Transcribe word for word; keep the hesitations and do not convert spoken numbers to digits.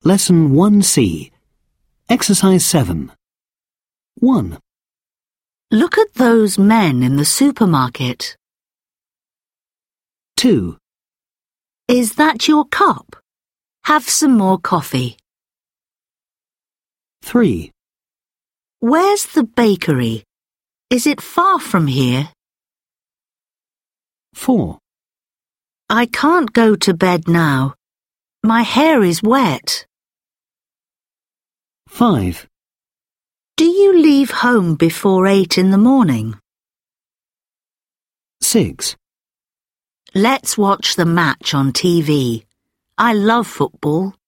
Lesson one C. Exercise seven. one. Look at those men in the supermarket. two. Is that your cup? Have some more coffee. three. Where's the bakery? Is it far from here? four. I can't go to bed now. My hair is wet. five. Do you leave home before eight in the morning? six. Let's watch the match on T V. I love football.